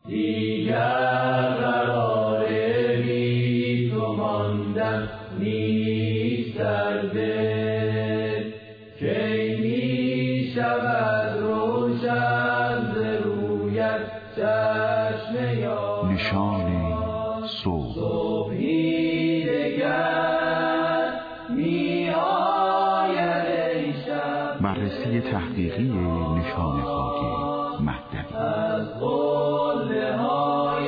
دیگر قرار بی تو ماندن نیست در دل، کی می شود روشن ز رویت چشم یار. نشان صبح. صبحی دگر می آید ای شب. بررسی تحقیقی نشان خاکی مهدوی. از قله های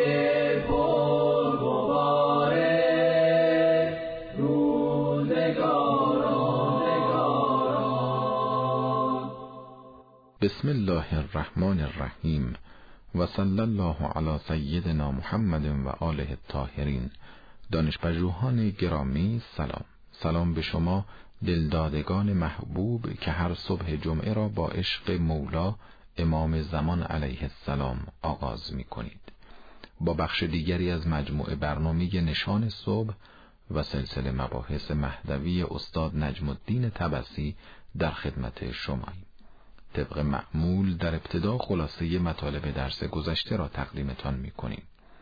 پرغباره روزگاران. بسم الله الرحمن الرحیم و صلی الله علی سیدنا محمد و آله الطاهرین. دانشپژوهان گرامی سلام به شما دلدادگان محبوب که هر صبح جمعه را با عشق مولا امام زمان علیه السلام آغاز می کنید. با بخش دیگری از مجموعه برنامه نشان صبح و سلسله مباحث مهدوی استاد نجم الدین طبسی در خدمت شماییم. طبق معمول در ابتدا خلاصه مطالب درس گذشته را تقدیمتان می کنیم.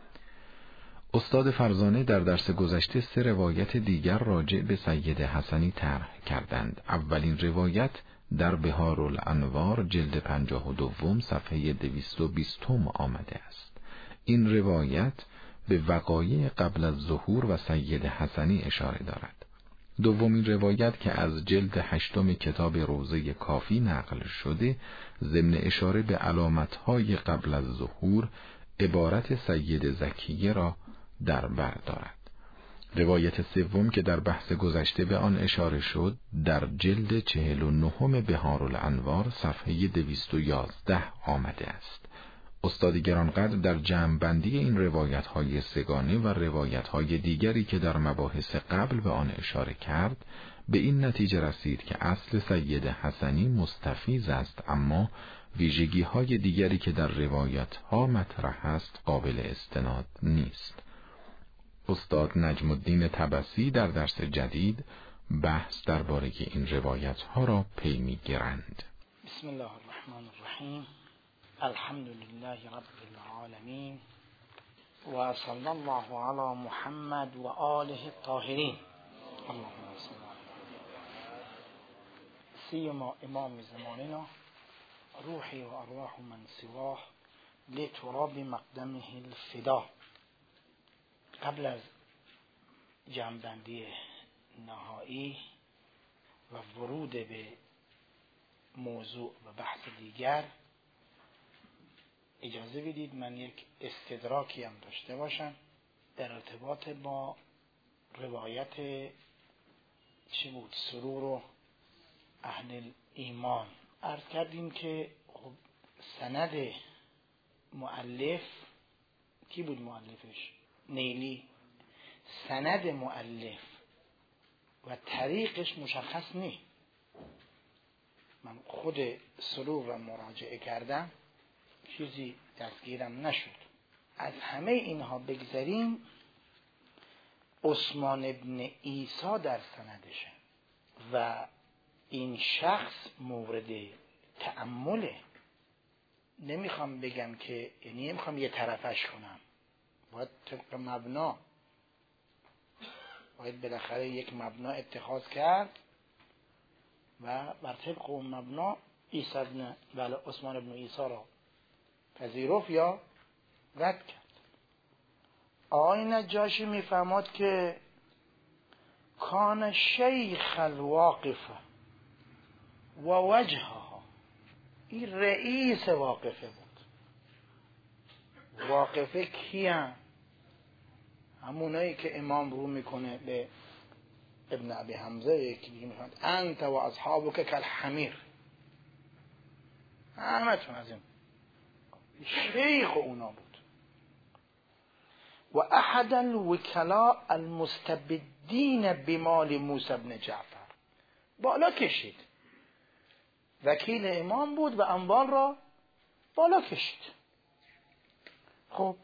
استاد فرزانه در درس گذشته 3 روایت دیگر راجع به سید حسنی طرح کردند. اولین روایت در بهارالانوار جلد 52 صفحه 220 آمده است. این روایت به وقایع قبل از ظهور و سید حسنی اشاره دارد. دومین روایت که از جلد 8 کتاب روضه کافی نقل شده ضمن اشاره به علامتهای قبل از ظهور عبارت سید زکیه را در بر دارد. روایت سوم که در بحث گذشته به آن اشاره شد در جلد 49 بهارالانوار صفحه 211 آمده است. استاد گرانقدر در جمع‌بندی این روایت‌های سگانه و روایت‌های دیگری که در مباحث قبل به آن اشاره کرد به این نتیجه رسید که اصل سید حسنی مستفیض است، اما ویژگی‌های دیگری که در روایت‌ها مطرح است قابل استناد نیست. استاد نجم الدین طبسی در درس جدید بحث درباره این روایت‌ها را پی می‌گیرند. بسم الله الرحمن الرحیم. الحمد لله رب العالمین و صلی الله علی محمد و آله الطاهرین. اللهم صل سیما امام زماننا روحی و ارواح من سواه لتراب مقدمه الفدا. قبل از جمع‌بندی نهایی و ورود به موضوع و بحث دیگر اجازه بدید من یک استدراکی هم داشته باشم در ارتباط با روایت چی بود؟ سرور و اهل ایمان. عرض کردیم که سند مؤلف کی بود؟ مؤلفش نیلی. سند مؤلف و طریقش مشخص نیست. من خود سرور را مراجعه کردم، چیزی دستگیرم نشد. از همه اینها بگذریم، عثمان ابن عیسی در سندشه و این شخص مورد تأمله. نمیخوام بگم که یعنی نمیخوام یه طرفش کنم، باید طبق مبنا، باید بالاخره یک مبنا اتخاذ کرد و بر طبق اون مبنا عثمان ابن عیسی را پذیرفت یا رد کرد. آقای نجاشی میفهمد که کان شیخ الواقفه و وجهها، این رئیس واقفه بود. واقفه کیان؟ همونایی که امام رو میکنه به ابن ابی حمزه، یکی دیگه میفهمد انت و اصحابک کالحمیر، همتون از این شیخ اونا بود. و احد الوکلاء المستبدین بمال موسی بن جعفر، بالا کشید، وکیل امام بود و اموال را بالا کشید. خب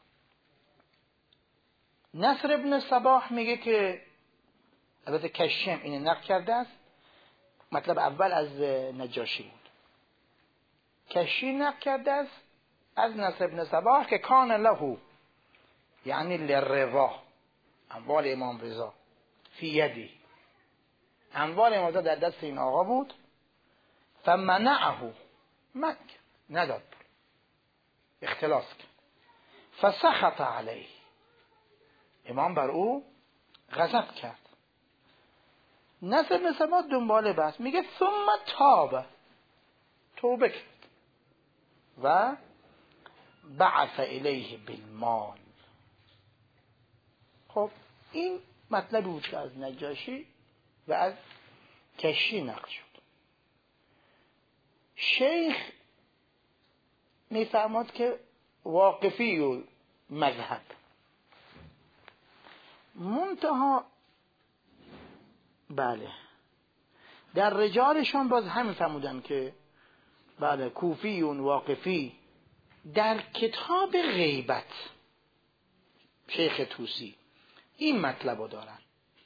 نصر ابن صباح میگه که البته کشیم اینو نقل کرده است، مطلب اول از نجاشی بود، کشی نقل کرده است از نصر بن صباح که کان له یعنی للرضا، اموال امام رضا، فی یدی، اموال امام رضا در دست این آقا بود. فمنعه، من نداد، اختلاس کرد. فسخط علیه، امام بر او غضب کرد. نصر بن صباح دنباله بست، میگه ثم تاب، توبه کرد و بعث الیه بالمال. خب این مطلبی بود که از نجاشی و از کشی نقل شد. شیخ میفرماد که واقفی و مذهب، منتها بله در رجالشان باز همین فرمودن که بله کوفی و واقفی. در کتاب غیبت شیخ طوسی این مطلب رو دارن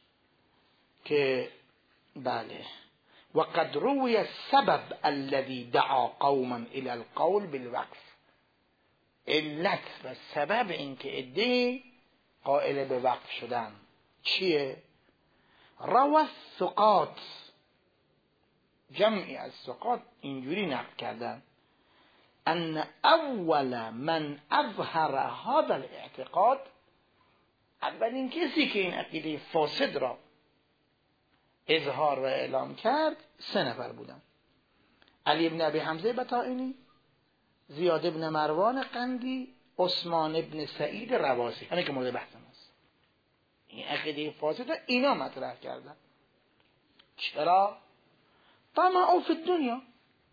که بله وقد روی السبب الذي دعا قوما الى القول بالوقف، علت و سبب این که عده‌ای قائل به وقف شدن چیه؟ روى الثقات، جمعی از ثقات اینجوری نقل کردن ان اول من اظهر هذا الاعتقاد، اولین کسی که این عقیده فاسد را اظهار و اعلام کرد 3 نفر بودن: علی بن ابی حمزه بطائنی، زیاد بن مروان قندی، عثمان بن سعید رواسی، همین که مورد بحث ماست. این عقیده فاسد را اینا مطرح کردن. چرا؟ طمعوا فی الدنیا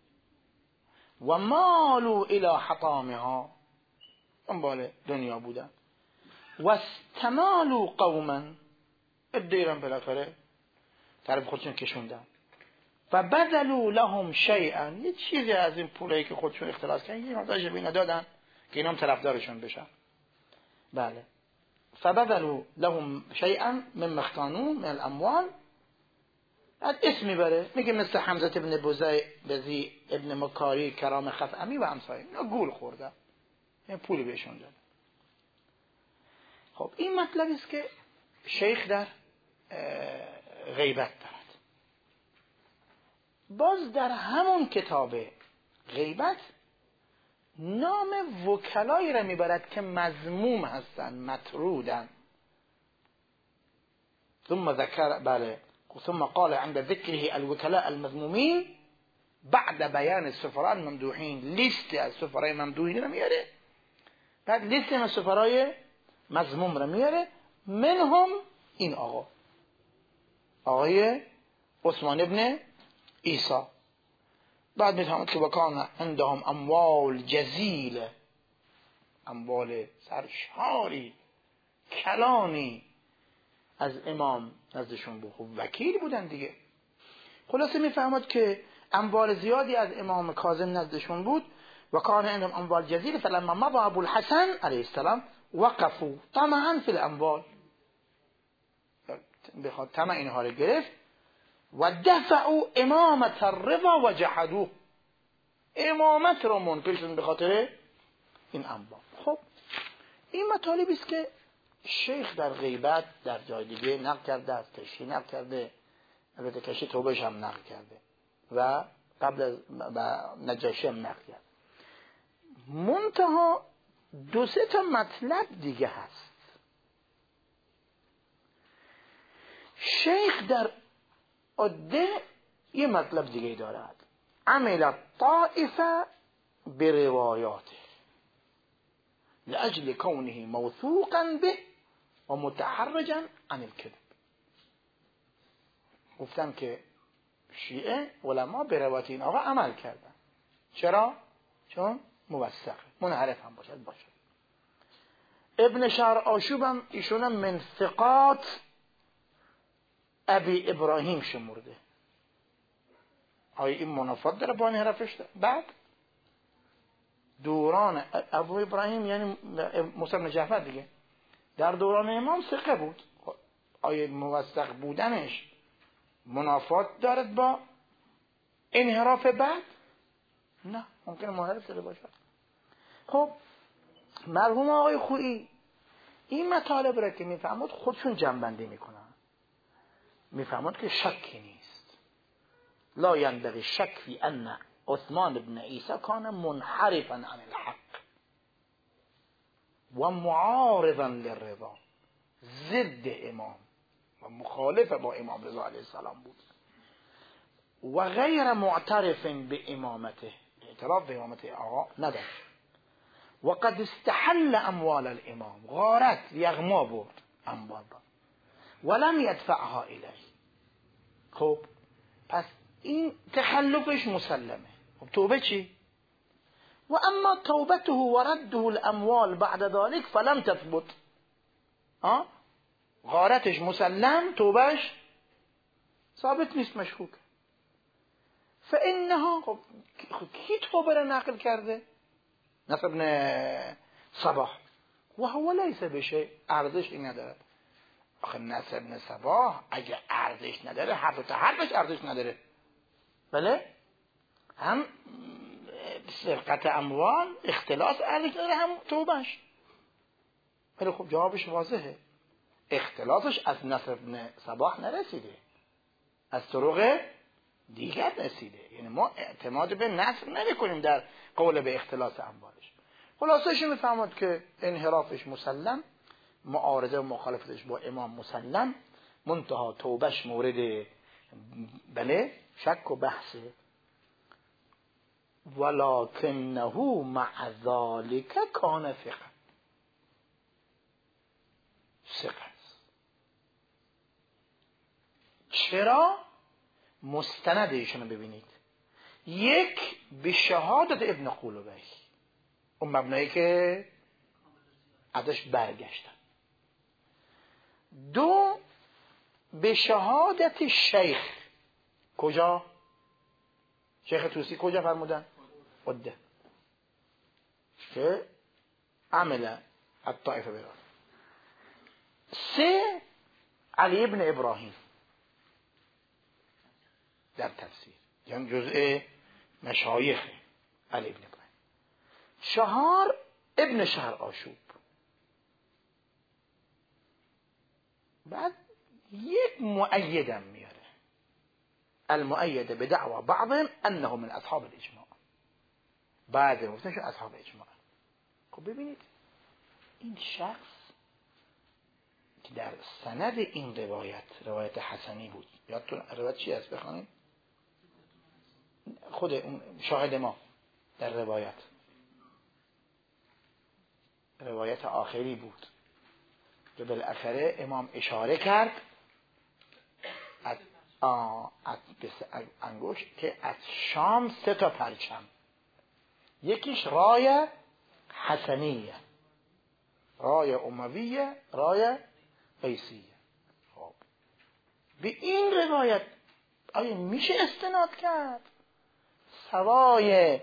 و مالوا الی حطامها، دنبال دنیا بودن. و استمالوا قوما، ادیرم بالاخره طرف خودشون کشوندن. و بذلوا لهم شیئا، یه چیزی از این پولایی که خودشون اختلاس کردن یه مقدارش به اینا دادن که اینا هم طرفدارشون بشن. بله فبذلوا لهم شیئا مما اختانوا من الاموال. بعد اسم میبره، میگه مثل حمزه ابن بزی ابن مکاری کرام خثعمی و امثال اینا گول خوردن، این پولی بهشون داد. خب این مطلبی است که شیخ در غیبت دارد. باز در همون کتاب غیبت نام وکلایی را میبرد که مذموم هستند، مطرودند. ثم ذکر بله ثم قال عند ذکره الوکلاء المذمومین بعد بیان السفراء الممدوحین، لیست از سفرای ممدوحین را میاره، بعد لیست از سفرای مذموم را میاره، منهم این آقای عثمان ابن عیسی. بعد میفهمد که وکان عندهم اموال جزیله، اموال سرشاری کلانی از امام نزدشون بود. خب وکیل بودن دیگه. خلاصه میفهمد که اموال زیادی از امام کاظم نزدشون بود. وکان عندهم اموال جزیله فلما مضى ابو الحسن علیه السلام وقفوا طمعا فی الاموال، بخواد طمع اینها رو گرفت. و دفعوا امامت الرضا و جحدوه، امامت رو منکر شدن به خاطر این اموال. خب این مطالبی است که شیخ در غیبت در جای دیگه نقل کرده، از کشی نقل کرده، البته کشی توبهش هم نقل کرده و قبل از نجاشی هم نقل کرده. منتها 2-3 تا مطلب دیگه هست. شیخ در عده یه مطلب دیگه دارد: عمل طائفه برواياته لأجل كونه موثوقا به و متحرجا عن الكذب. گفتن که شیعه علما به روایت این آقا عمل کردن. چرا؟ چون موثق، منحرف هم باشه. ابن شهر آشوب هم ایشون من ثقات ابی ابراهیم شمرده. آیا این منافات داره با انحرافش؟ بعد دوران ابو ابراهیم یعنی موسی بن جعفر دیگه، در دوران امام ثقه بود. آیا موثق بودنش منافات دارد با انحراف بعد؟ نه، ممکنه منحرف شده باشه. خب مرحوم آقای خویی این مطالب را که میفهمد خودشون جنبندی میکنن، میفهمد که شکی نیست. لا ينبغي شک فی ان عثمان بن عیسی کان منحرفا عن الحق و معارضا للرضا، ضد امام و مخالف با امام رضا علیه السلام بود و غیر معترف به امامته، اعتراف به امامت آقا نداشت. و قد استحل اموال الامام، غارت یغما برد اموال را ولم یدفعها الیه. خب پس این تخلفش مسلمه. خب توبه چی؟ و اما توبته و رده الاموال بعد ذلك فلم تثبت. غارتش مسلم، توبهش ثابت نیست، مشکوک. فانها خب کی توبه را نقل کرده؟ نصر بن صباح و هو لیس بشیء، ارزشی ندارد. آخه نصر بن صباح اگه ارزش نداره، هر تا حرفش ارزش نداره. بله هم سرقت اموال اختلاس ارزش نداره، هم توبهش. ولی خب جوابش واضحه، اختلاسش از نصر بن صباح نرسیده، از طرق دیگر رسیده. یعنی ما اعتماد به نصر نمی‌کنیم در قول به اختلاس اموالش. خلاصش میفهمد که انحرافش مسلم، معارضه و مخالفتش با امام مسلم، منتها توبهش مورد بله شک و بحثه. ولکنه مع ذلك کان ثقه. چرا؟ مستند ایشونو ببینید. یک، به شهادت ابن قولوبی، اون مبنایی که ازش برگشتن. دو، به شهادت شیخ. کجا؟ شیخ توسی کجا فرمودن؟ قده که عمل الطائفه بران. سه، علی ابن ابراهیم در تفسیر، یعنی جزء مشایخ علی ابن ابراهیم. چهار، ابن شهر آشوب. بعد یک مؤیدم میاره، المؤید بدعوى بعضهم انه من اصحاب الاجماع، بعد گفتنشون اصحاب اجماع. خب ببینید این شخص که در سند این روایت حسنی بود، یادتون روایت چی هست بخوانید؟ خود اون شاهد ما در روایت آخری بود که بالاخره امام اشاره کرد از انگوش که از شام 3 تا پرچم، یکیش رای حسنیه، رای امویه، رای قیسیه. خب به این روایت آیا میشه استناد کرد؟ سوای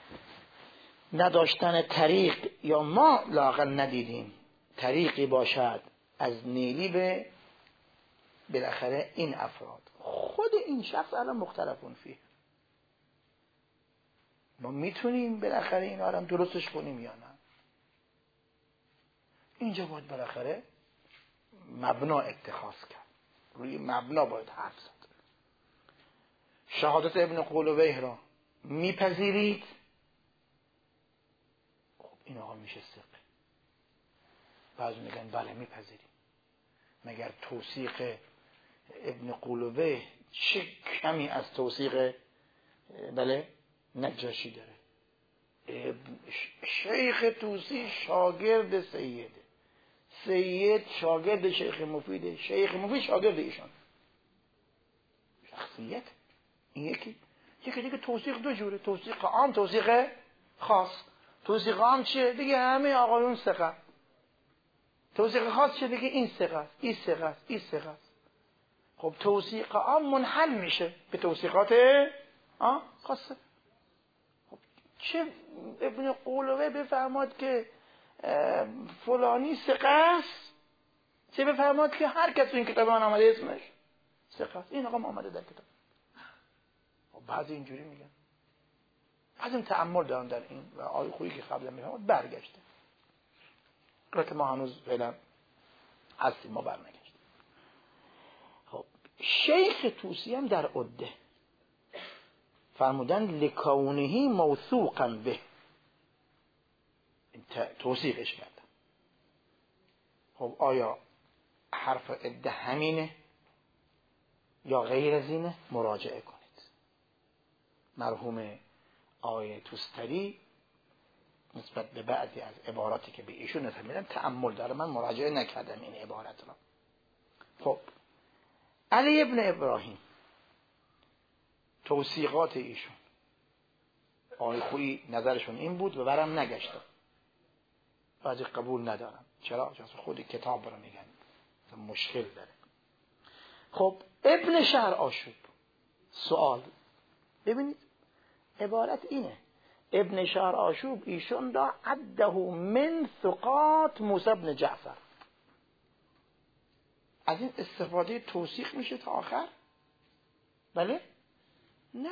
نداشتن طریق، یا ما لااقل ندیدیم طریقی باشد از نیلی به بالاخره این افراد. خود این شخص الان مختلفون فیه، ما میتونیم بالاخره این آرام درستش کنیم یا نه؟ اینجا باید بالاخره مبنا اتخاذ کرد، روی مبنا باید حرف زد. شهادت ابن قولوبیه را میپذیرید؟ خب این آقا میشه ثقه. بعضی میگن بله میپذیریم. مگر توثیق ابن قولوبیه چه کمی از توثیق بله نجاشی داره؟ شیخ توسی شاگرد سیده، سید شاگرد شیخ مفیده، شیخ مفید شاگرد ایشان. شخصیت این یکی دیگه. توثیق دو جوره، توثیق عام، توثیق خاص. توثیق عام چیه؟ دیگه همه آقایون ثقه. توثیق خاص چیه؟ دیگه این ثقه است، این ثقه است، این ثقه است. خب توثیق عام منحل میشه به توثیقات خاصه. خب چه ابن قولوبیه بفرماد که فلانی ثقه است، چه بفرماد که هر کس این کتاب من آمده اسمش ثقه است. این آقا آمده در کتاب. خب بعضی اینجوری میگن، از این تأمل دارم در این و آیه خویی که قبلا میفهمد برگشته. که ما هنوز فعلا هستیم، ما برنگشتیم. خب شیخ طوسی هم در عده فرمودن لکونهی موثوقا به، توصیفش کردن. خب آیا حرف عده همینه یا غیر از اینه؟ مراجعه کنید. مرحوم آقای توستری نسبت به بعضی از عباراتی که به ایشون نسبت میدن تأمل داره، من مراجعه نکردم این عبارت را. خب علی ابن ابراهیم توصیقات ایشون آقای خویی نظرشون این بود و برم نگشتم، بعضی قبول ندارم. چرا؟ چون خودی کتاب رو میگن مشکل داره. خب ابن شهر آشوب، سوال ببینید عبارت اینه، ابن شهر آشوب ایشون دا عده من ثقات موسی بن جعفر. از این استفاده توثیق میشه تا آخر؟ بله؟ نه.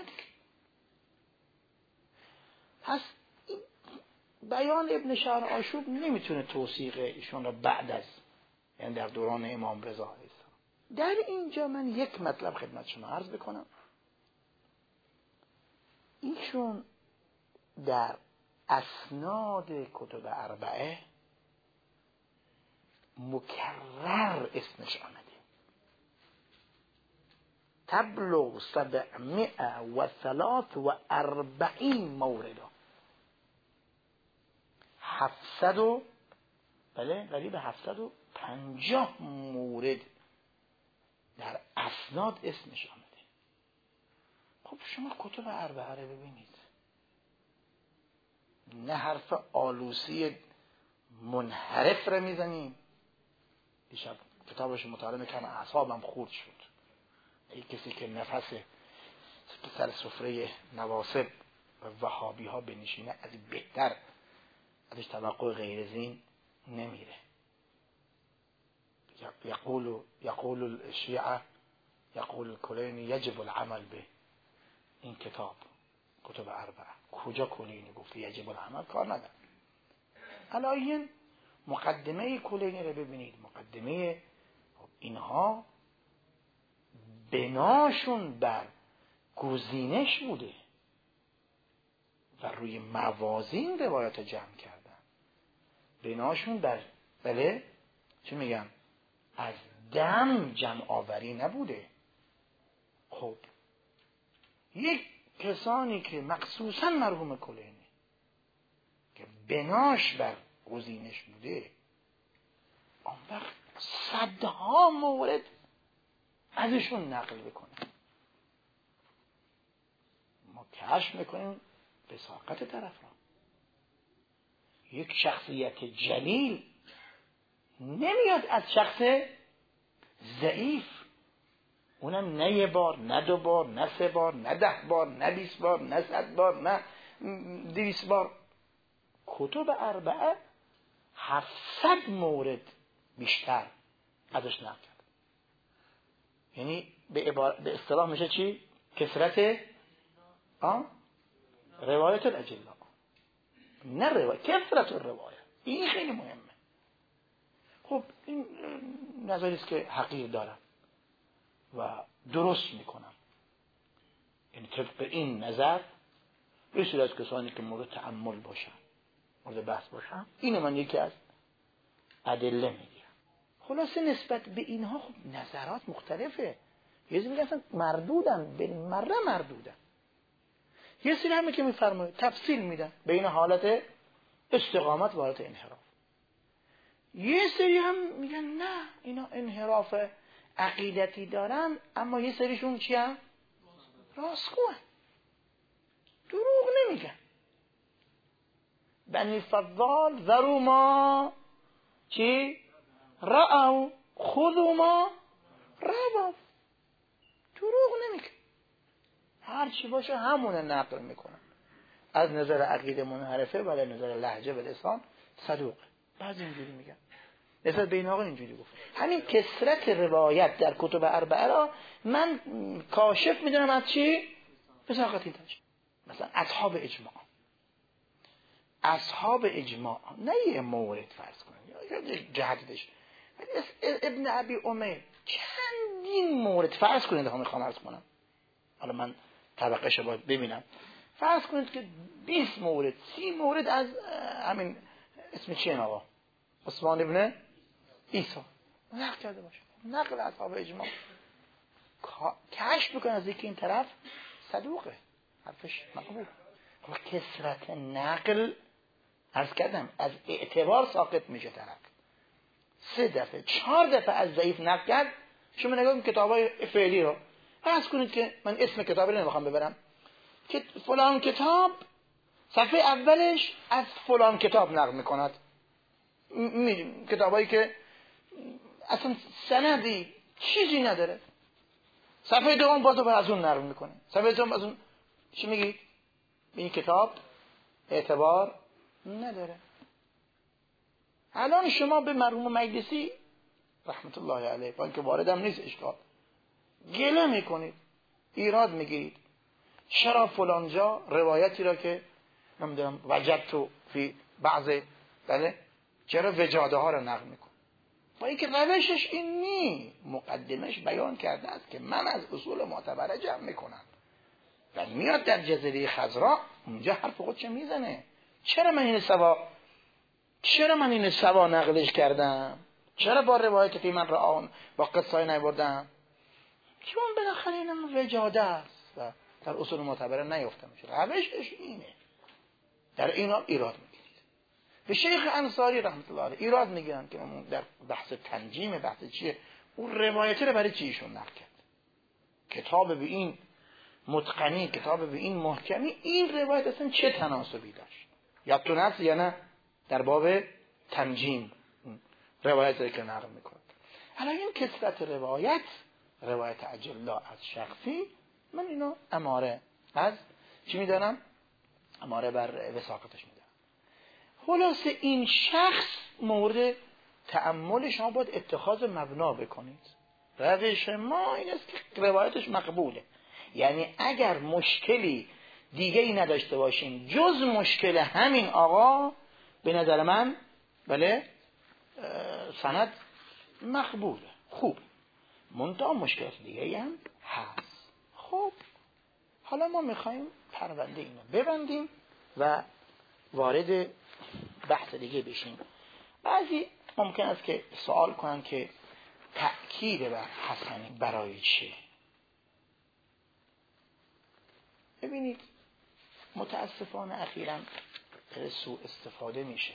پس بیان ابن شهر آشوب نمیتونه توثیق ایشون را بعد از، یعنی در دوران امام رضا علیه السلام. در اینجا من یک مطلب خدمت شما عرض بکنم. ایشون در اسناد کتب اربعه مکرر اسمش آمده، تبلغ 743 مورد، 700 بله قریب 750 مورد در اسناد اسمش آمده. خب شما کتب اربعه رو ببینید، نه حرف آلوسی منحرف رو میزنیم. دیشب کتابش مطالعه میکنم اعصابم خورد شد. ای کسی که نفس سر سفره نواصب و وهابی ها بنشینه از بهتر ازش توقع غیر از این نمیره. یقول الشیعه یقول الکلینی یجب العمل به این کتب اربعه. کجا کلینی گفته یجب العمل؟ کار نداره. علایین مقدمه کلینی رو ببینید، مقدمه اینها بناشون بر گزینش بوده و روی موازین روایات جمع کردن. بناشون بر بله چی میگم از دم جمع آوری نبوده. خب یک کسانی که مخصوصا مرحوم کلینی که بناش بر گزینش بوده، آن وقت صدها مورد ازشون نقل بکنه. ما کشف میکنیم بساقت طرف را. یک شخصیت جلیل نمیاد از شخص ضعیف، اونم نه یه بار، نه دو بار، نه سه بار، نه 10 بار، نه 20 بار، نه 100 بار، نه 200 بار. کتب اربعه 700 مورد بیشتر ازش نقل کرد. یعنی به اصطلاح میشه چی؟ کثرت روایت الاجلا، نه روایت، کثرت الروایت. این خیلی مهمه. خب این نظری است که حقیق دارم و درست میکنم. یعنی طبق این نظر بسیار از کسانی که مورد تأمل باشن، مورد بحث باشن، اینو من یکی از ادله میگیرم. خلاصه نسبت به اینها خب نظرات مختلفه. یه سری میگن اصلا مردودن، بالمره مردودن. یه سری همه که میفرمایه تفصیل میدن بین حالت استقامت و حالت انحراف. یه سری هم میگن نه اینا انحراف عقیدتی دارن، اما یه سریشون چی هم؟ راستگوان، دروغ نمیگن. بنی فضال ذرو ما چی؟ رأو خذو ما رواو. دروغ نمیگن، هر چی باشه همونه نقل میکنن. از نظر عقیده منحرفه ولی نظر لهجه و لسان صدوق. بعضی اینجوری میگن. نسبت به این آقا اینجوری گفت. همین کثرت روایت در کتب اربعه را من کاشف میدونم از چی؟ بساقت این تاج. مثلا اصحاب اجماع نه یه مورد فرض کنید یا جهتش ابن ابی عمر چندین مورد فرض کنید هم میخوام عرض کنم، حالا من طبقه‌شو باید ببینم، فرض کنید که 20 مورد 30 مورد از همین اسم چیه این آقا عثمان ابن عیسی نقل کرده باشه، نقل اصحاب اجماع کشف بکنه از یکی این طرف صدوقه، حرفش مقبول. اما کثرت نقل عرض کردم از اعتبار ساقط میشه طرف. 3 دفعه 4 دفعه از ضعیف نقل کرد. شما نگاه کنید کتابای فعلی رو، فرض کنید که من اسم کتاب رو نمیخوام ببرم که فلان کتاب صفحه اولش از فلان کتاب نقل میکند، کتابایی که اصلا سندی چیزی نداره، صفحه دوم باز از اون نقل میکنه، صفحه دوم از اون. چی میگید؟ این کتاب اعتبار نداره. الان شما به مرحوم مجلسی رحمت الله علیه با اینکه واردم نیست اشکال گله میکنید، ایراد میگیرید، چرا فلان جا روایتی را که نمیدونم وجدت فی بعض بله چرا وجاده ها را نقل میکن، با اینکه روشش این نی، مقدمش بیان کرده است که من از اصول معتبره جمع میکنم و میاد در جزیره خضرا اونجا حرف خودش میزنه. چرا من این سوا نقلش کردم؟ چرا با روایت که من رآن با قصه نبردم؟ چون بالاخره اینم وجاده است و در اصول معتبره نیفته میشه. روشش اینه. در اینا ایراد میگیرید. به شیخ انصاری رحمت الله علیه ایراد میگیرن که در بحث تنجیم بحث چیه، اون روایتی رو برای چی ایشون نقل کرد؟ کتاب به این متقنی، کتاب به این محکمی، این روایت اصلا چه تناسبی داشت؟ یادتون هست یا نه؟ در باب تنجیم روایتی که نقل میکنه. الان این کثرت روایت اجلا از شخصی، من اینو اماره از چی میدانم؟ اماره بر وثاقتش میدانم. خلاصه این شخص مورد تأمل شما باید اتخاذ مبنا بکنید. روش ما این است که روایتش مقبوله، یعنی اگر مشکلی دیگه ای نداشته باشیم جز مشکل همین آقا، به نظر من بله سند مقبوله، خوب، منتها مشکلات دیگه ای هم هست. خب حالا ما میخوایم پرونده اینو ببندیم و وارد بحث دیگه بشیم. بعضی ممکن است که سوال کنن که تأکید بر حسنی برای چه؟ ببینید متاسفانه اخیراً در سوء استفاده میشه.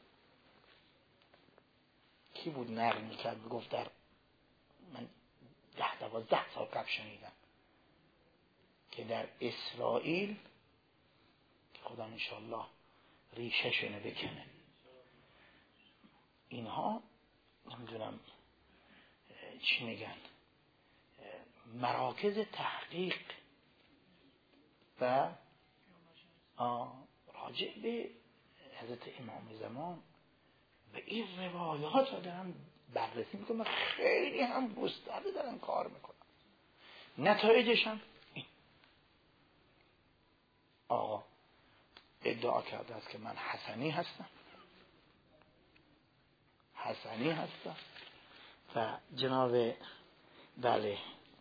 کی بود نقل میکرد گفت در من 10-12 سال قبل شنیدم که در اسرائیل که خدا انشاءالله ریشه شنه بکنه، اینها نمیدونم چی میگن مراکز تحقیق و راجع به حضرت امام زمان و این روایات رو دارن بررسی میکنن، خیلی هم گسترده دارن کار میکنن. نتایجش هم این آقا ادعا کرده است که من حسنی هستم و جناب بله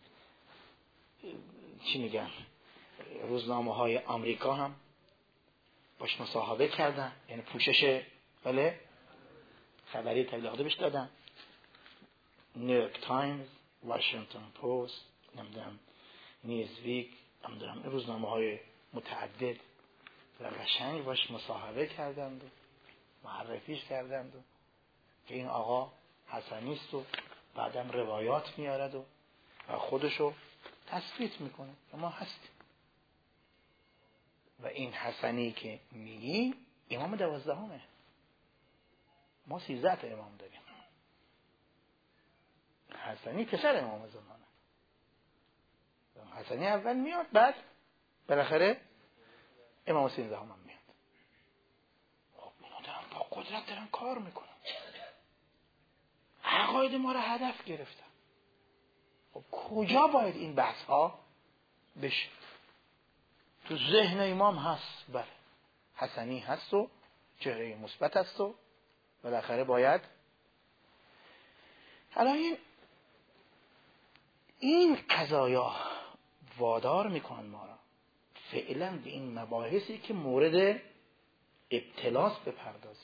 چی میگن روزنامه های آمریکا هم باش مصاحبه کردن، یعنی پوشش بله خبری تبلیغاتی بهش دادن، نیویورک تایمز، واشنگتن پست، نمیدونم نیوزویک، نمیدونم روزنامه های متعدد و قشنگ باش مصاحبه کردند و معرفیش کردند و که این آقا حسنی است و بعدم روایات میارد و خودشو تثبیت میکنه که ما هستیم. و این حسنی که میگی امام 12، ما 13 تا امام داریم. حسنی پسر امام زمانه، حسنی اول میاد بعد بالاخره امام 13 هم میاد. خب اینا دارن با قدرت دارن کار میکنن، عقاید ما رو هدف گرفتن. خب کجا باید این بحث ها بشه؟ تو ذهن امام هست، بله حسنی هست و چهره مثبت هست و بالاخره باید. حالا این قضایا وادار میکنن ما را فعلا به این مباحثی که مورد ابتلاس بپردازیم.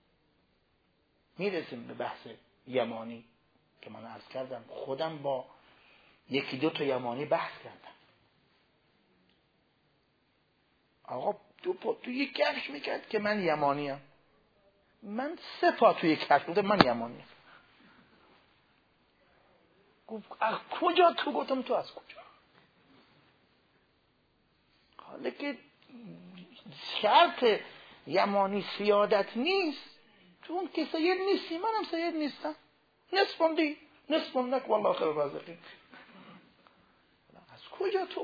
میرسیم به بحث یمانی که من عرض کردم، خودم با یکی دو تا یمانی بحث کردم. آقا دو پا توی کفش میکرد که من یمانیم، من 3 پا توی کفش بودم من یمانیم. گفت از کجا تو؟ گفتم تو از کجا؟ حالا که شرط یمانی سیادت نیست، تو اون که سید نیستی منم سید نیستم، نصفم دی نصفم نک والله خیر رازقی. از کجا تو؟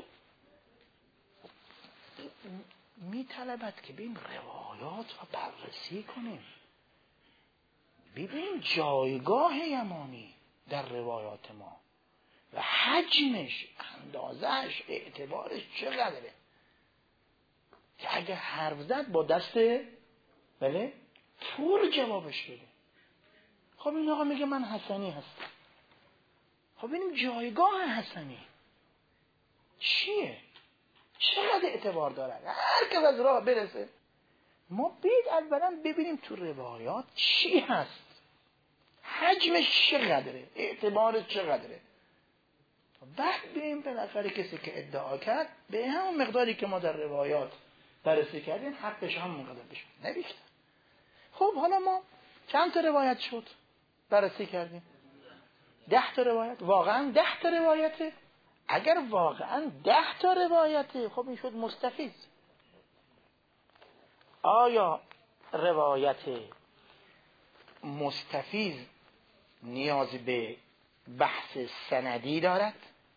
میطلبد که بیم روایات رو بررسی کنیم، ببینیم جایگاه یمانی در روایات ما و حجمش، اندازش، اعتبارش چقدره، که اگه حرف زد با دست بله پر جوابش بده. خب این آقا میگه من حسنی هستم، خب ببینیم جایگاه حسنی چیه، چقدر اعتبار داره. هر که از راه برسه ما بید اولا ببینیم تو روایات چی هست، حجمش چقدره، اعتبارش چقدره، بعد بریم بالاخره کسی که ادعا کرد به همون مقداری که ما در روایات بررسی کردیم حقش هم مقدار بشه، نه بیشتر. خب حالا ما چند تا روایت شد بررسی کردیم؟ 10 تا روایت. واقعا 10 تا روایته؟ اگر واقعا 10 تا روایته خب این شد مستفیض. آیا روایت مستفیض نیاز به بحث سندی دارد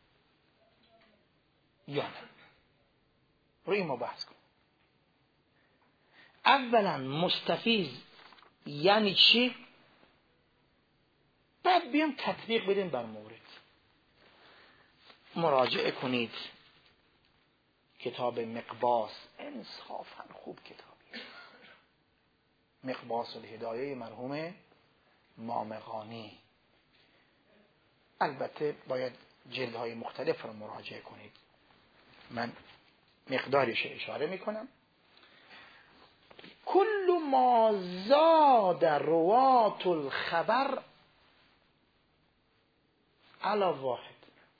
یا نه؟ روی ما بحث کن. اولا مستفیض یعنی چی؟ بعد بیام تطبیق بدیم بر مورد. مراجعه کنید کتاب مقباس، انصافا خوب کتابیه، مقباس الهدایه مرحوم مامغانی. البته باید جلدهای مختلف رو مراجعه کنید، من مقدارش اشاره میکنم. کل ما زاد روات الخبر علی واحد،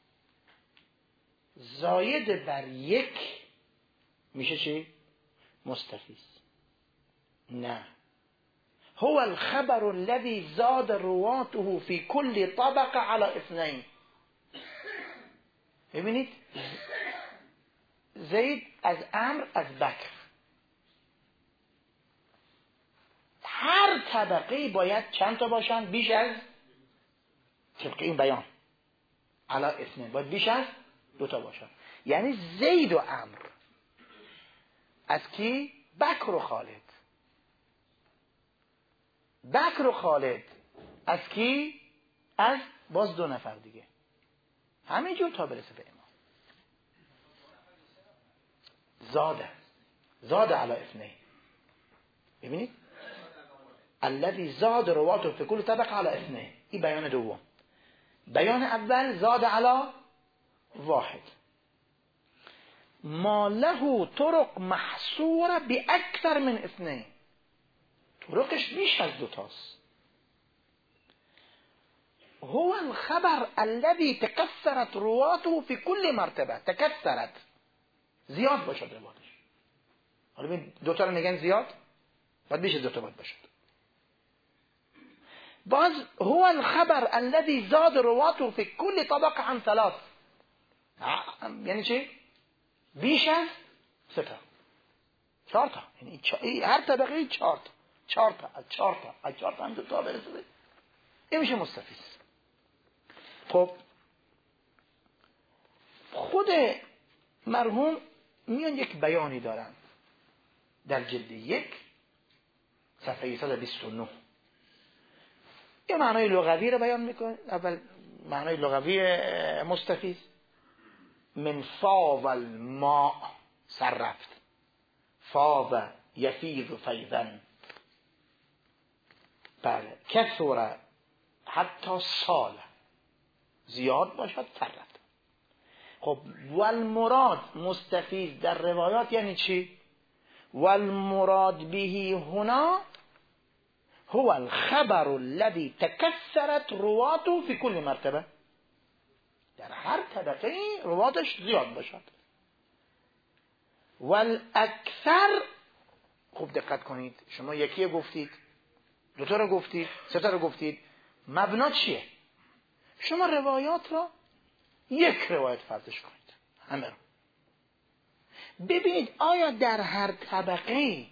زاید بر یک میشه چی؟ مستفیض. نه، هو الخبر الذي زاد رواته في كل طبقه على 2. ببینید زید از عمرو از بکر، هر طبقه باید چند تا باشن؟ بیش از، طبق این بیان علی 2 باید بیش از 2 تا باشن. یعنی زید و عمرو از کی؟ بکر و خالد. بکر و خالد از کی؟ از باز 2 نفر دیگه. همینجور تا برسه به امام. زاد علی 2. ببینید الذي زاد رواته في كل طبقه على 2. این بیان دوم. بیان اول زاد علی واحد. ما له طرق محصوره باكثر من 2. طرقش بیش از 2 تاست. هو الخبر الذي تكثرت رواته في كل مرتبه. تكثرت، زیاد باشد رواتش. حالا ببین 2 تا رو میگن زیاد، بعد بیش از 2 تا باید باشد. باز هو الخبر الذي زاد رواته في كل طبقه عن 3. یعنی چی؟ بیش از 3 تا، 4 تا. یعنی هر طبقه 4 تا، 4 تا از 4 تا از 4 تا هم 2 تا برسه، این میشه مستفیض. خب خود مرحوم میان یک بیانی دارن در جلد 1 صفحه 129. یه معنای لغوی رو بیان میکنه. اول معنای لغوی مستفیض: من صاو الماء سر رفت. فاض یفیض فیضا. بله. کثر حتی سال، زیاد باشد سر رفت. خب والمراد مستفیض در روایات یعنی چی؟ والمراد به هنا هو الخبر الذي تكثرت رواته في كل مرتبه. در هر طبقه رواتش زیاد باشد. والاکثر، خوب دقت کنید، شما یکی گفتید، دو تا رو گفتید، سه تا رو گفتید، مبنا چیه؟ شما روایات را یک روایت فرضش کنید، همه رو ببینید آیا در هر طبقه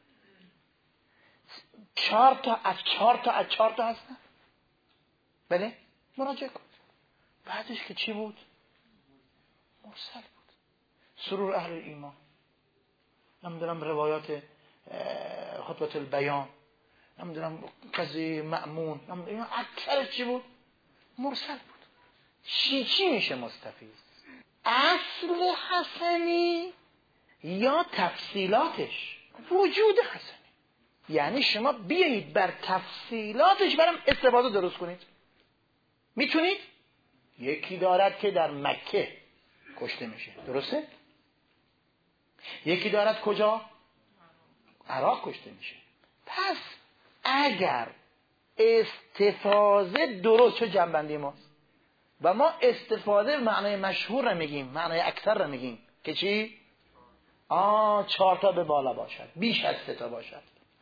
4 تا از 4 تا از 4 تا هستن؟ بله؟ مراجعه کنید. بعدش که چی بود؟ مرسل بود. سرور اهل ایمان، نمیدونم روایات خطبه البیان، نمیدونم قضیه مأمون، نمیدونم اکثرش چی بود؟ مرسل بود. چی میشه مستفیض؟ اصل حسنی یا تفصیلاتش؟ وجود حسنی. یعنی شما بیایید بر تفصیلاتش برام استفاده درست کنید. میتونید؟ یکی دارد که در مکه کشته میشه، درسته؟ یکی دارد کجا؟ عراق کشته میشه. پس اگر استفاده درست، چه جنبندی ماست و ما استفاده معنای مشهور را میگیم، معنای اکثر را میگیم که چی؟ 4 تا به بالا باشد، بیش از 3 تا باشد.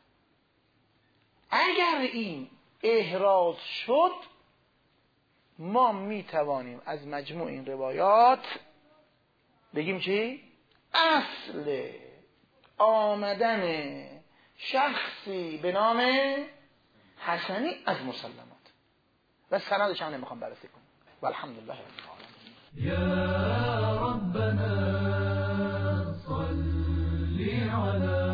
اگر این احراز شد، ما میتوانیم از مجموع این روایات بگیم چی؟ اصل آمدن شخصی به نام حسنی از مسلمات و سندش هم نمیخوام بررسی کنم. والحمدلله رب العالمین. یا ربنا صلی علی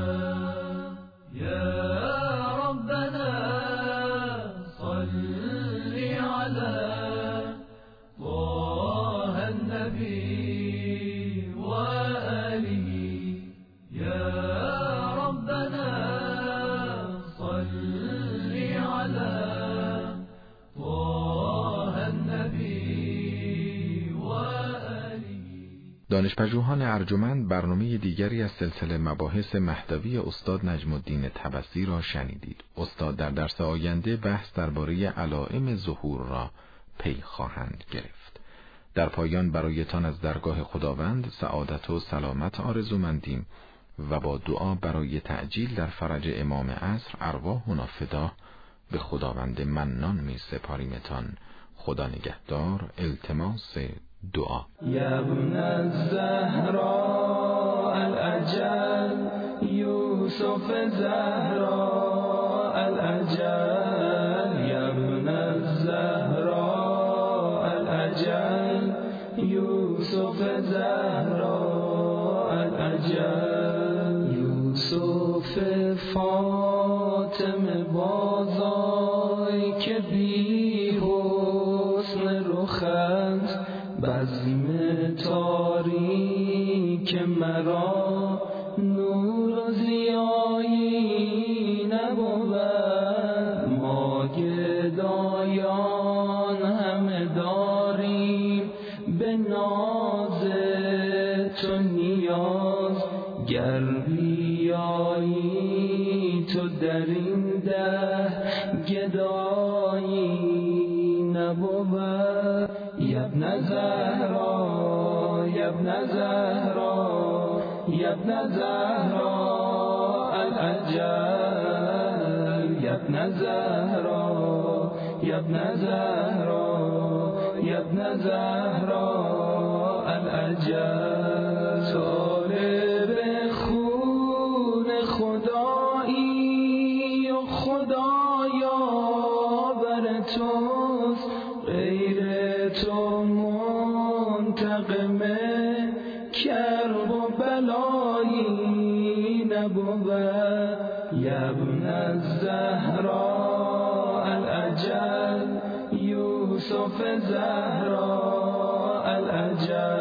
دانشپژوهان ارجمند برنامه دیگری از سلسله مباحث مهدوی استاد نجم الدین طبسی را شنیدید. استاد در درس آینده بحث درباره علائم ظهور را پی خواهند گرفت. در پایان برایتان از درگاه خداوند سعادت و سلامت آرزومندیم و با دعا برای تعجیل در فرج امام عصر ارواحنا فدا به خداوند منان می سپاریمتان. خدا نگهدار. التماس دعا. یا ابن الزهراء الاجل یوسف زهراء الاجل یا ابن الزهراء الاجل یوسف زهراء الاجل یوسف فاطمه بازای که بی حسن رخت بزم تاریک مرا نور و ضیایی نبود. ما گدایان همه داریم به ناز تو نیاز، گر بیایی تو در این ده گدایی نبود. یا ابن زهرا یا ابن زهرا یا ابن زهرا الاجل یا ابن زهرا یا ابن زهرا یا ابن زهرا الاجل. طالب خون خدایی و خدایا بر توست، غیر تو منتقم کرب و بلایی نبود. یا ابن الزهراء الاجل یوسف زهراء الاجل